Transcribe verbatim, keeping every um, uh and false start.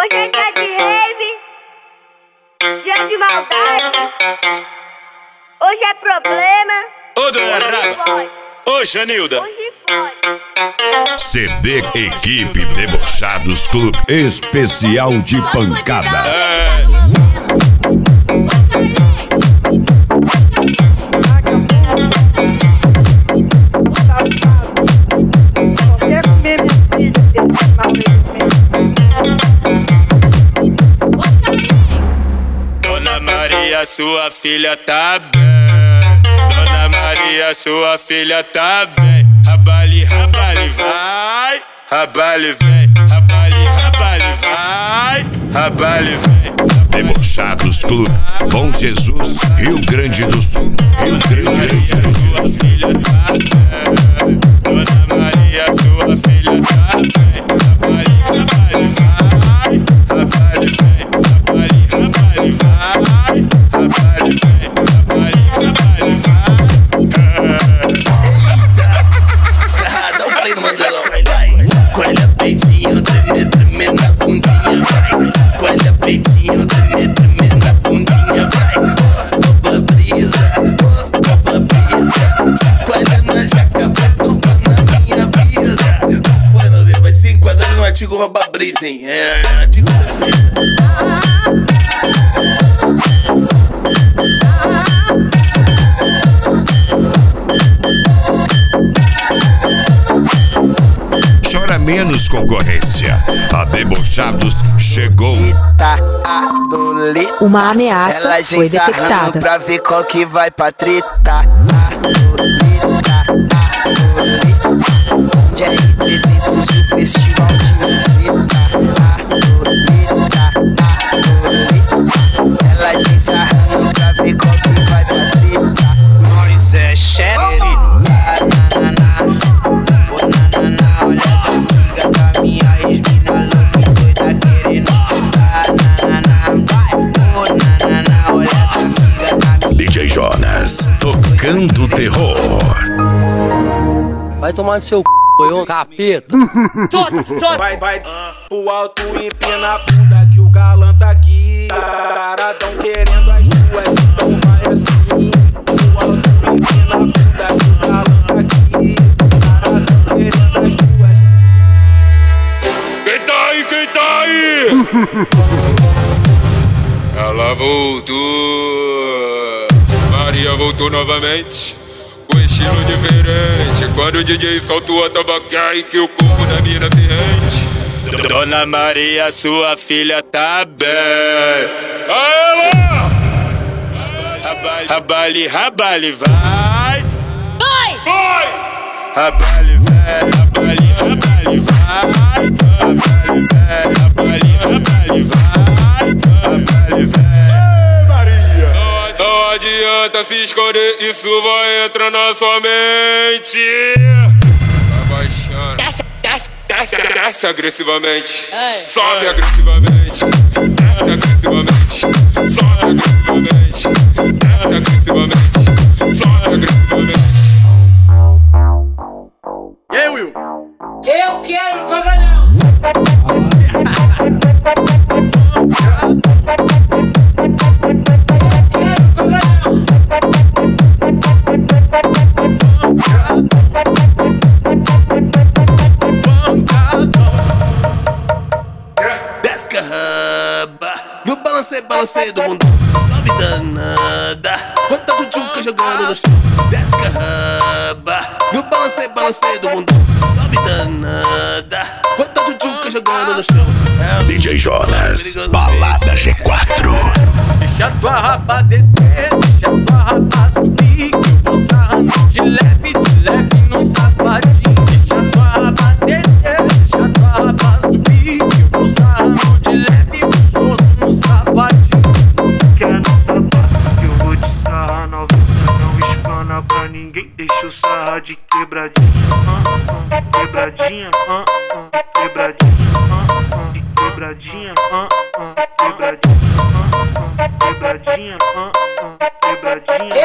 Hoje é dia de rave, dia de maldade. Hoje é problema. Ô, dona Raba. Ô, Xanilda. Hoje pode. C D Equipe Debochados Clube Especial de Pancada. É. Dona Maria, sua filha tá bem. Dona Maria, sua filha tá bem. Rabali, rabali, vai. Rabali, vem. Rabali, rabali, vai. Rabali, vem. Debochados Clube Bom Jesus, Rio Grande do Sul. Rio Grande do Sul. Sua filha tá bem. Dona Maria, sua filha tá bem. Rabali, rabali, vai. Rabali, vem. Rabali, rabali, vai. Rabali, vem. Rabali, rabali, vai. Dá um play no Mandelão, vai, vai. Colha peitinho, treme, treme na bundinha, vai. Colha peitinho, treme, treme na bundinha, vai. Rouba brisa, rouba brisa. Colha na jaca pra tomar na minha vida. Não foi, não, velho, vai se enquadrando no artigo rouba brisa, hein? É, artigo sessenta. Chora menos, concorrência. A Debochados chegou. Uma ameaça foi detectada. Pra ver qual que vai pra treta. Onde é R trezentos e o festival de fita. Ela desarrando pra ver qual que vai pra treta. Nós é xerere. Olha as amigas da minha ex-mina louca doida querendo soltar. Nanana, vai. Oh, nanana, olha as amigas da minha. D J Jonas, tocando terror. Vai tomar no seu c***, foi um capeta. Vai, vai, pro alto e empina a bunda que o galã tá aqui. Cara, tão querendo as duas, então vai assim. Pro alto e empina a bunda que o galã tá aqui. Cara, tão querendo as duas. Quem tá aí, quem tá aí? Ela voltou. Maria voltou novamente. Com estilo diferente. Quando o D J soltou a tabacaia que o corpo da mina se rende. Dona Maria, sua filha tá bem. Aê, lá! Rabali, rabali, vai. Vai! Vai! Rabali, vai, rabali, rabali, vai. Rabali, vai, rabali, rabali, vai. Rabali, vai. Não adianta se esconder, isso vai entrar na sua mente. Vai baixando. Desce, desce, desce, desce agressivamente. Sobe agressivamente. Desce agressivamente. Sobe agressivamente. Desce agressivamente. Sobe agressivamente. E aí, Will? Eu quero pagalhão. No balancei, balancei do mundo. Sobe danada. Bota a tchutchuca jogando no chão. Desce raba. No balancei, balancei do mundo. Sobe danada. Bota a tchutchuca jogando no chão. É D J Jonas, Balada G quatro. Deixa tua raba descer, deixa tua raba subir. Que eu vou sarrando de leve, de leve no sapatinho. Deixa tua raba descer, deixa tua raba subir. Que eu vou sarrando de leve, gostoso no sapatinho. Quer no sapato que eu vou te sarrar novinha. Não espana pra ninguém, deixa eu sarrar de quebradinha. uh, uh, Quebradinha, uh, uh, quebradinha, uh, uh, quebradinha, uh, uh, quebradinha, uh, uh, quebradinha, uh, uh, quebradinha.